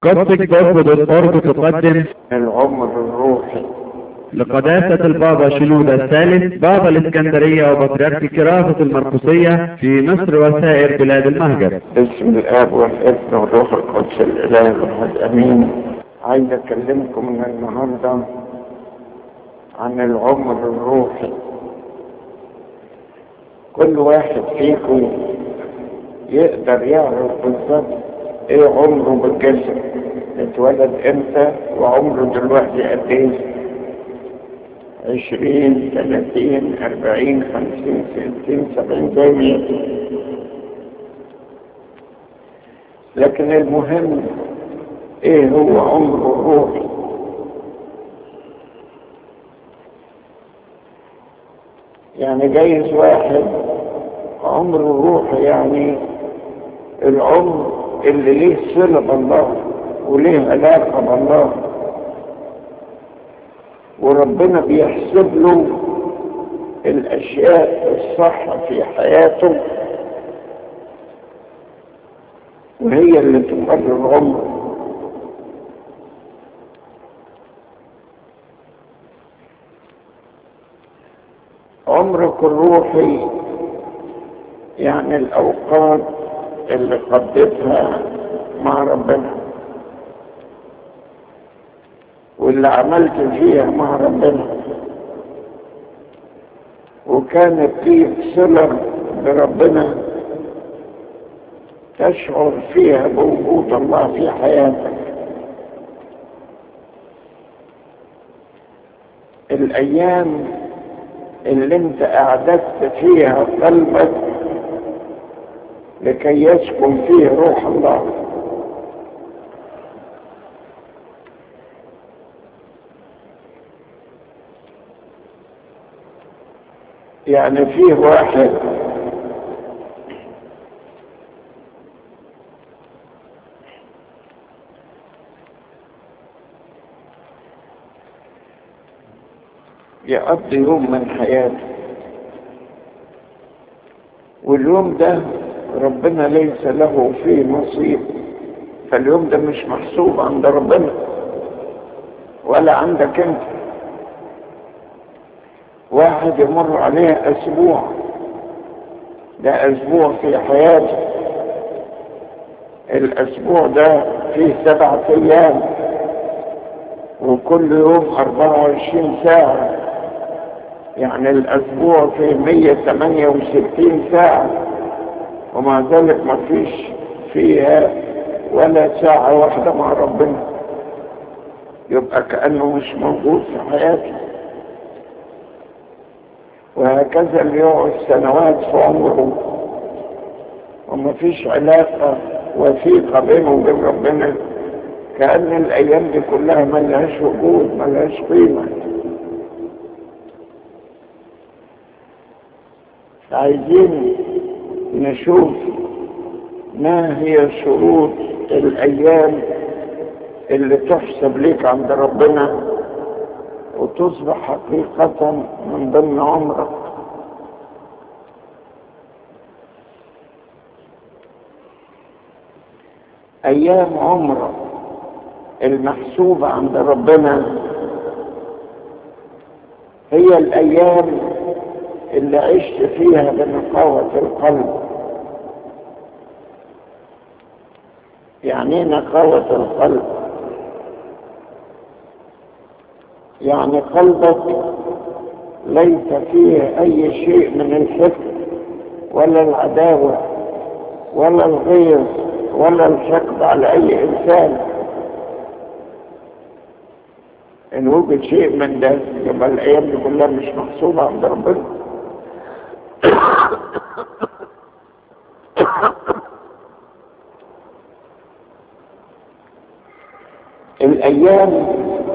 Gospel.org تقدم العمر الروحي. لقداسة البابا شنودة الثالث بابا الإسكندرية وبطريرك كرافة المرقسية في مصر وسائر بلاد المهجر. باسم الاب والابن والروح القدس الاله الواحد امين. عايز اكلمكم من النهارده عن العمر الروحي. كل واحد فيكم يقدر يعرف بالظبط ايه عمره بالجسد، اتولد امتى وعمره دلوقتي قد ايه، 20 30 40 50 60 70 زي ما يكون. لكن المهم ايه هو عمره الروحي. يعني جايز واحد عمره الروحي يعني العمر اللي ليه صلة بالله وليه علاقة بالله، وربنا بيحسب له الأشياء الصح في حياته وهي اللي تقرر عمره. عمرك الروحي يعني الأوقات اللي قضيتها مع ربنا واللي عملت فيها مع ربنا وكانت فيه صلة بربنا تشعر فيها بوجود الله في حياتك. الأيام اللي انت أعددت فيها قلبك لكي يسكن فيه روح الله. يعني فيه واحد يقضي يوم من حياته واليوم ده ربنا ليس له فيه نصيب، فاليوم ده مش محسوب عند ربنا ولا عندك انت. واحد يمر عليه اسبوع، ده اسبوع في حياته، الاسبوع ده فيه 7 ايام وكل يوم 24 ساعة، يعني الاسبوع فيه 168 ساعة ومع ذلك ما فيش فيها ولا ساعة واحدة مع ربنا، يبقى كأنه مش موجود في حياته. وهكذا اللي يقعد سنوات في عمره وما فيش علاقة وثيقة بينه وبين ربنا، كأن الأيام دي كلها ملهاش وجود ملهاش قيمة. عايزين نشوف ما هي شروط الأيام اللي تحسب ليك عند ربنا وتصبح حقيقة من ضمن عمرك. أيام عمرك المحسوبة عند ربنا هي الأيام اللي عشت فيها بنقاوة القلب. يعني ايه نقاوة القلب؟ يعني قلبك ليس فيه أي شيء من الحقد ولا العداوة ولا الغيظ ولا الحقد على أي إنسان. إن وجد شيء من ده يبقى الأيام دي كلها مش محسوبة عند ربنا. الأيام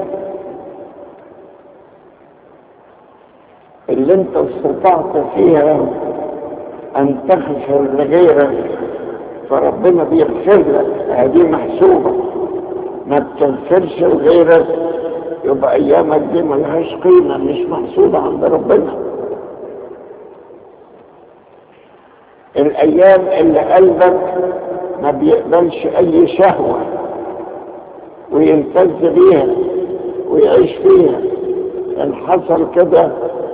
اللي انت استطعت فيها أن تغفر لغيرك فربنا بيغفر لك، هذه محسوبة. ما بتغفرش لغيرك يبقى أيامك دي ملهاش قيمة، مش محسوبة عند ربنا. الأيام اللي قلبك ما بيقبلش أي شهوة ويلتز بيها ويعيش فيها. إن حصل كده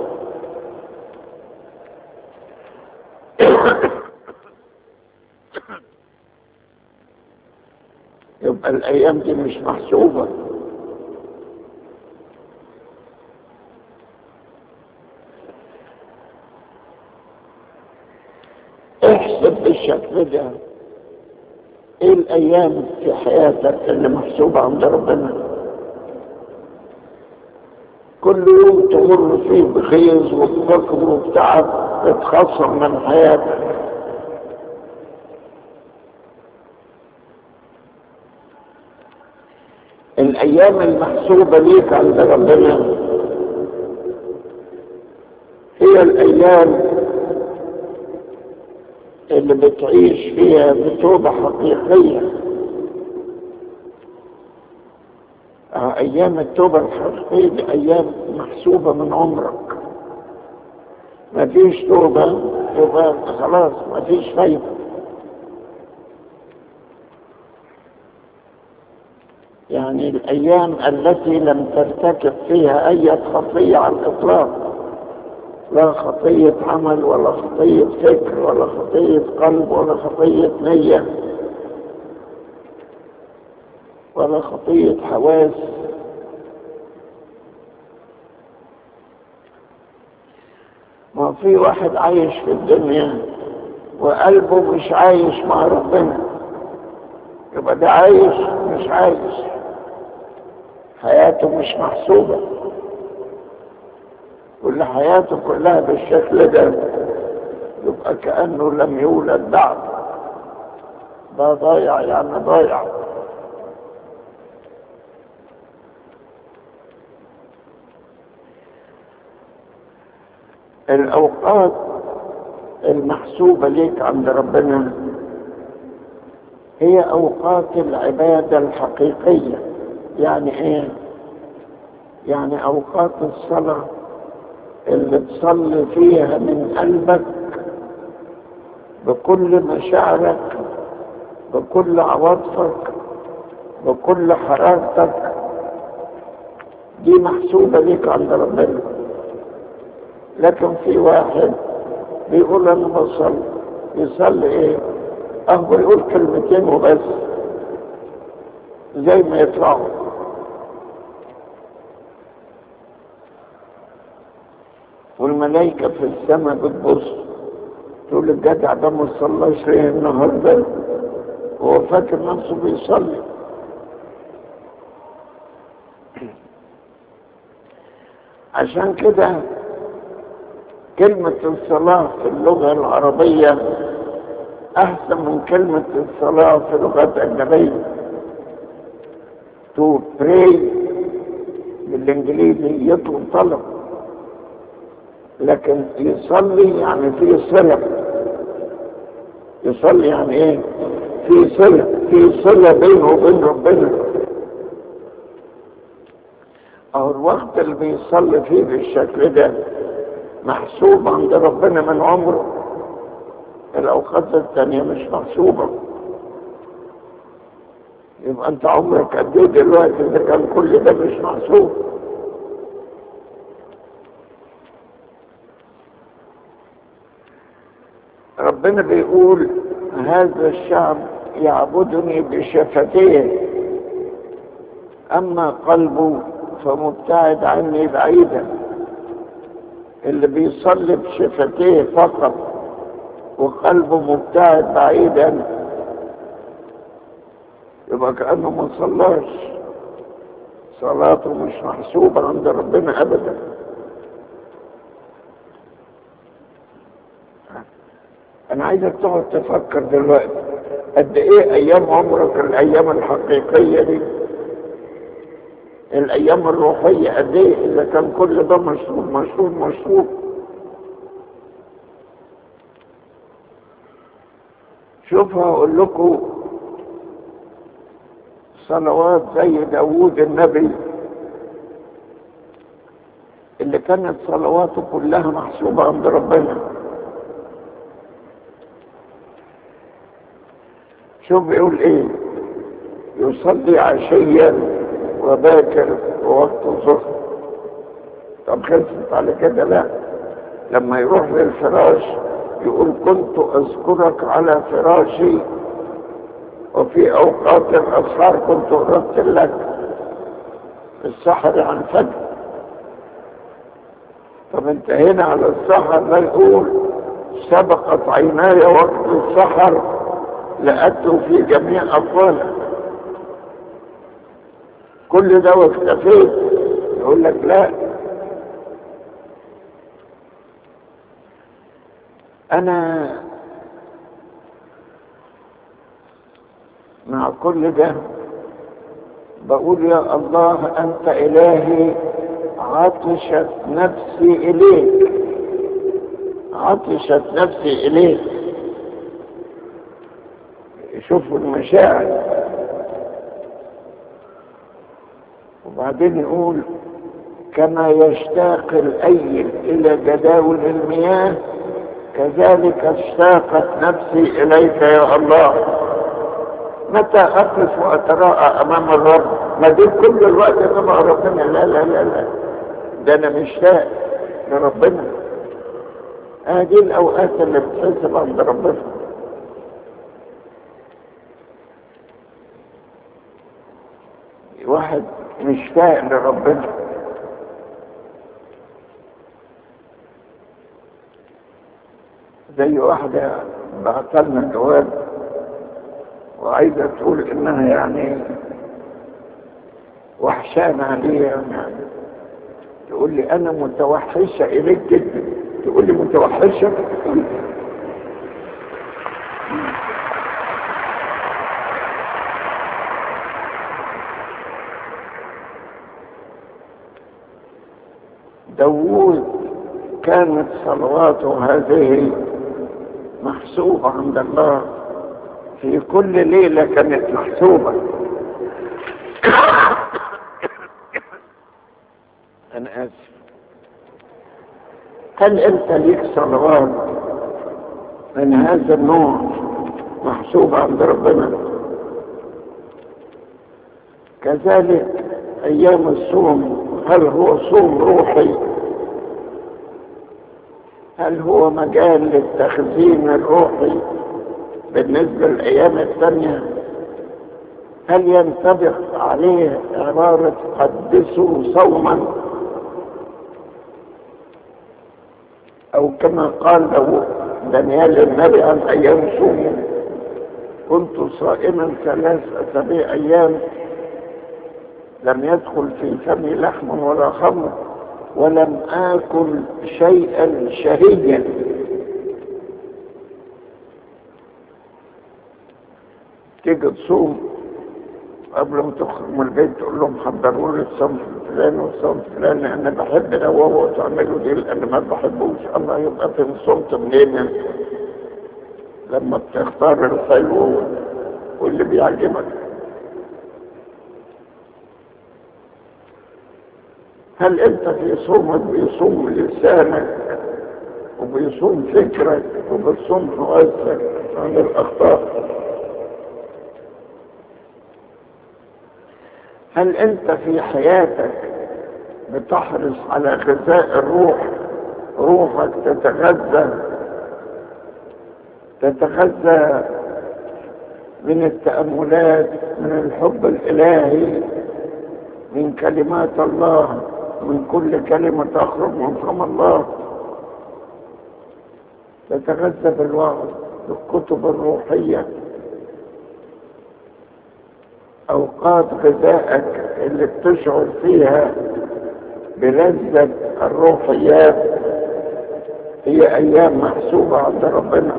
يبقى الأيام دي مش محسوبة. احسب بالشكل ده ايه الأيام في حياتك اللي محسوبة عند ربنا. كل يوم تمر فيه بخيز وبفقر وبتعب تتخصم من حياتك. الأيام المحسوبة ليك عند ربنا هي الأيام اللي بتعيش فيها بتوبة حقيقية. أيام التوبة الحقيقية دي أيام محسوبة من عمرك. مفيش توبة يبقى خلاص مفيش فايدة. يعني الأيام التي لم ترتكب فيها أي خطية على الإطلاق، لا خطية عمل ولا خطية فكر ولا خطية قلب ولا خطية نية ولا خطية حواس. ما في واحد عايش في الدنيا وقلبه مش عايش مع ربنا، يبقى ده عايش مش عايش، حياته مش محسوبة. كل حياته كلها بالشكل ده يبقى كأنه لم يولد بعد. ده ضايع يعني ضايع. الأوقات المحسوبة ليك عند ربنا هي أوقات العبادة الحقيقية. يعني إيه؟ يعني أوقات الصلاة اللي تصلي فيها من قلبك بكل مشاعرك بكل عواطفك بكل حرارتك، دي محسوبة ليك عند ربنا. لكن في واحد بيقول أنا بصلي، يصلي إيه؟ يقول كلمتين وبس زي ما يطلعوا. والملائكة في السماء بتبص تقول الجدع ده ما صلاش ليه النهارده، وهو فاكر نفسه بيصلي. عشان كده كلمة الصلاة في اللغة العربية أحسن من كلمة الصلاة في اللغات الأجنبية. to pray بالإنجليزي يطلب طلب، لكن يصلي يعني في صلة. يصلي يعني ايه؟ في صلة بينه وبين ربنا. او الوقت اللي بيصلي فيه بالشكل ده محسوب عند ربنا من عمره. الاوقات التانية مش محسوبة. يبقى انت عمرك قد ايه دلوقتي اذا كان كل ده مش محسوب؟ ربنا بيقول هذا الشعب يعبدني بشفتيه اما قلبه فمبتعد عني بعيدا. اللي بيصلي بشفتيه فقط وقلبه مبتعد بعيدا يبقى كأنه ما صلاش. صلاته مش محسوبة عند ربنا ابدا. انا عايزك تقعد تفكر دلوقتي قد ايه ايام عمرك الايام الحقيقية دي، الايام الروحية قد ايه اذا كان كل ده مشروط. شوف هقول لكم صلوات زي داوود النبي اللي كانت صلواته كلها محسوبة عند ربنا. شوف بيقول ايه؟ يصلي عشيا وباكر ووقت الظهر. طب خلصت على كده؟ لا، لما يروح للفراش يقول كنت أذكرك على فراشي وفي أوقات الأسحار كنت أرتل لك. السحر عن فجر. طب انت هنا على السحر لا يقول سبقت عيناي وقت السحر لأتوا في جميع أقواله. كل ده واختفيت. يقول لك لا، أنا مع كل ده بقول يا الله أنت إلهي، عطشت نفسي إليك، عطشت نفسي إليك. شوفوا المشاعر. وبعدين يقول كما يشتاق الأيل إلى جداول المياه كذلك اشتاقت نفسي إليك يا الله. متى أقف وأتراءى أمام الرب؟ ما دي كل الوقت أمام ربنا؟ لا لا لا لا، ده أنا مشتاق لربنا. هذه الأوقات اللي بتحسب عند ربنا. واحد مشتاق لربنا. زي واحدة بعتلنا جواب وعايزة تقول إنها يعني وحشانة عليها، يعني تقول لي أنا متوحشة إليك جدا. تقول لي متوحشة؟ داوود كانت صلواته هذه محسوبة عند الله، في كل ليلة كانت محسوبة. أنا آسف. هل أنت ليك صلوات من هذا النوع محسوبة عند ربنا؟ كذلك أيام الصوم، هل هو صوم روحي؟ هل هو مجال للتخزين الروحي بالنسبة للأيام الثانية؟ هل ينطبق عليه عبارة قدسوا صوما، أو كما قال له دانيال النبي عن أيام صومه كنت صائما 3 أسابيع أيام لم يدخل في فمي لحم ولا خمر ولم آكل شيئا شهيا. تيجي تصوم قبل ما تخرج من البيت تقول لهم حضروا لي الصنف الفلاني والصنف الفلاني، انا بحب ده وهو تعملوا دي لان ما بحبوش. الله، يبقى في صمت منين انت لما بتختار الحلو واللي بيعجبك؟ هل انت في صومك بيصوم لسانك وبيصوم فكرك وبيصوم حواسك عن الاخطاء؟ هل انت في حياتك بتحرص على غذاء الروح؟ روحك تتغذى من التأملات، من الحب الإلهي، من كلمات الله، من كل كلمة تخرج من فم الله. تتغذى بالوعظ، بالكتب الروحية. أوقات غذائك اللي بتشعر فيها بلذة الروحيات هي أيام محسوبة عند ربنا.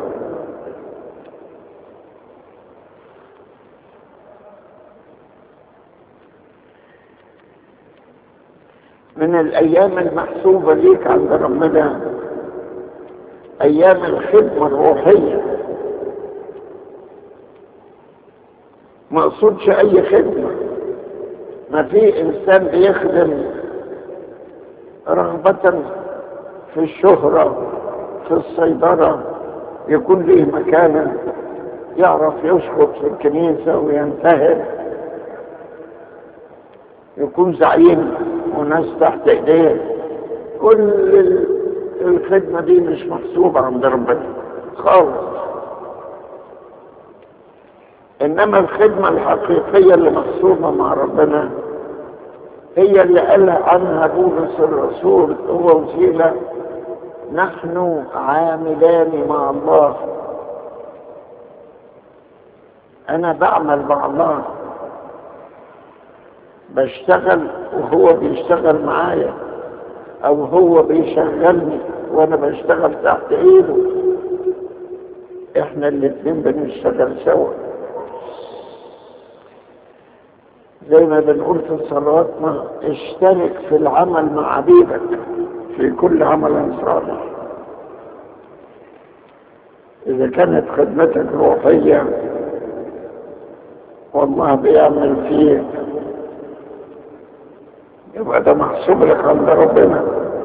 من الأيام المحسوبة ليك عند ربنا أيام الخدمة الروحية. ما أقصدش أي خدمة، ما في إنسان بيخدم رغبة في الشهرة، في السيطرة، يكون له مكانة، يعرف يشخط في الكنيسة وينتهر يكون زعيم وناس تحت ايديه. كل الخدمة دي مش محسوبة عند ربنا خالص. انما الخدمة الحقيقية اللي محسوبة مع ربنا هي اللي قال عنها بولس الرسول هو وسيلة: نحن عاملان مع الله. انا بعمل مع الله، بشتغل وهو بيشتغل معايا، او هو بيشغلني وانا بشتغل تحت ايده. احنا الاتنين بنشتغل سوا، زي ما بنقول في صلواتنا: اشترك في العمل مع عبيدك في كل عمل صالح. اذا كانت خدمتك روحية والله بيعمل فيك، يبقى ده محسوب لك عند ربنا.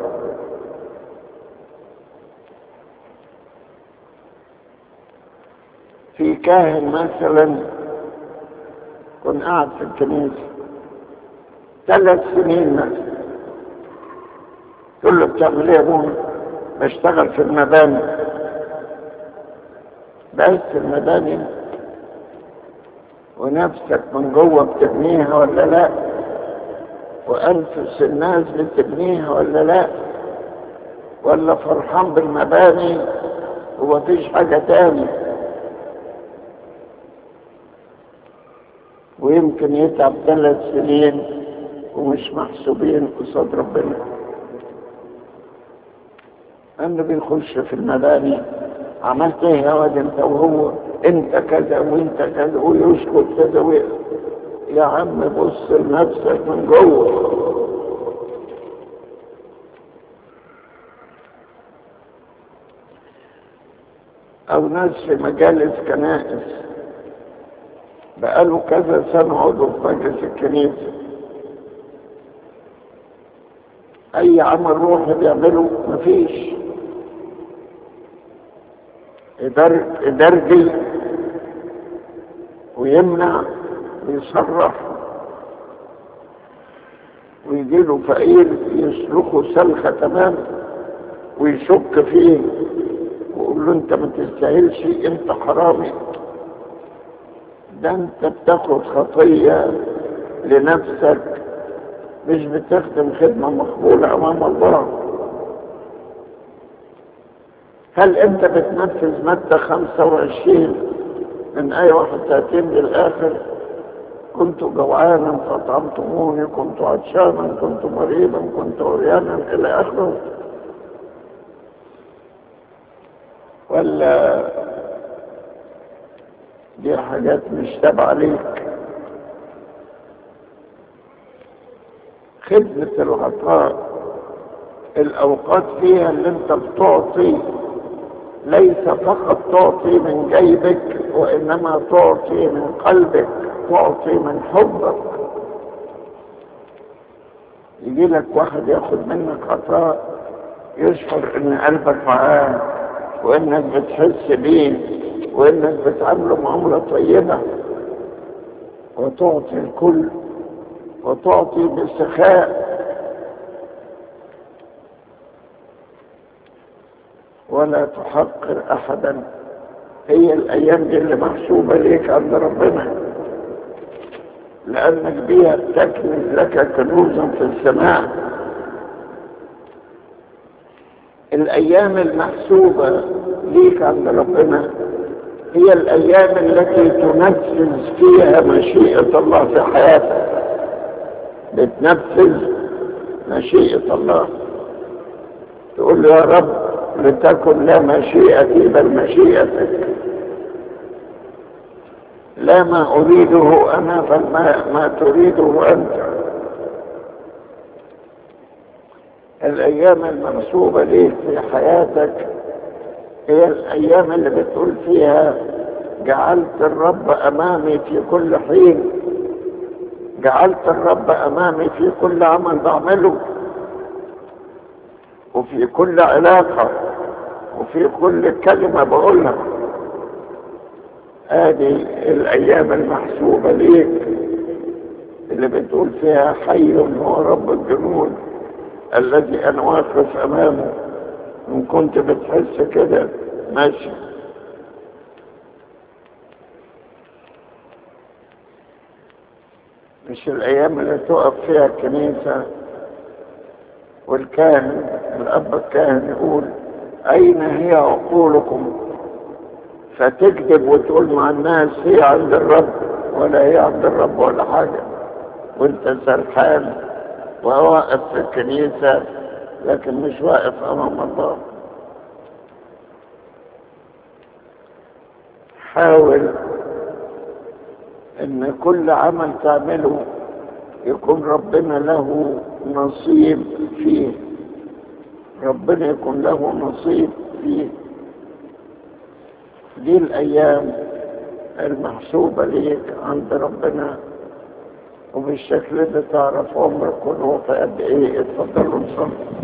في كاهن مثلا كنت قاعد في الكنيسة 3 سنين مثلا، تقول له: بتعمل ايه يا ابونا؟ بشتغل في المباني. بس المباني ونفسك من جوه بتبنيها ولا لا؟ وأنفس الناس بتبنيها ولا لا؟ ولا فرحان بالمباني ومفيش حاجة تاني؟ ويمكن يتعب 3 سنين ومش محسوبين قصاد ربنا. أنه بيخش في المباني: عملت ايه يا واد انت وهو؟ انت كذا وانت كذا، ويسكت كذا يا عم بص لنفسك من جوه. او ناس في مجالس كنائس بقاله كذا سنة عضو في مجلس الكنيسة، اي عمل روحي بيعمله مفيش. يدرجي ويمنع ويصرف، ويجيله فقير يسلخه سلخة تمام ويشك فيه ويقول له: انت ما تستاهلش، انت حرامي. ده انت بتاخد خطية لنفسك، مش بتخدم خدمة مقبولة امام الله. هل انت بتنفذ مادة 25 من آية 31 للآخر: كنت جوعانا فأطعمتموني، كنت عطشانا، كنت مريضا، كنت عريانا، إلى آخره؟ ولا دي حاجات مش تابعة ليك؟ خدمة العطاء الأوقات فيها اللي انت بتعطي، ليس فقط تعطي من جيبك، وإنما تعطي من قلبك، تعطي من حبك. يجي لك واحد ياخد منك عطاء، يشعر ان قلبك معاه، وانك بتحس بيه، وانك بتعامله معاملة طيبة، وتعطي الكل، وتعطي بسخاء، ولا تحقر احدا. هي الايام دي اللي محسوبة ليك عند ربنا، لانك بيها تكمل لك كنوزا في السماء. الايام المحسوبة ليك عند ربنا هي الايام التي تنفذ فيها مشيئة الله في حياتك، بتنفذ مشيئة الله. تقول له: يا رب لتكن لا مشيئتي بل مشيئتك، لا ما أريده أنا بل ما تريده أنت. الأيام المنسوبة ليك في حياتك هي الأيام اللي بتقول فيها: جعلت الرب أمامي في كل حين، جعلت الرب أمامي في كل عمل بعمله، وفي كل علاقة، وفي كل كلمة بقولها. هذه الأيام المحسوبة ليك اللي بتقول فيها حي هو رب الجنود الذي أنا واقف أمامه. إن كنت بتحس كده ماشي. مش الأيام اللي تقف فيها الكنيسة والكاهن الأب الكاهن يقول أين هي عقولكم، فتكذب وتقول مع الناس هي عند الرب، ولا هي عند الرب ولا حاجة، وانت سرحان وواقف في الكنيسة لكن مش واقف أمام الله. حاول ان كل عمل تعمله يكون ربنا له نصيب فيه، ربنا يكون له نصيب فيه. دي الأيام المحسوبة ليك عند ربنا، وبالشكل ده تعرف عمرك كله في قد ايه. اتفضلوا نصلي.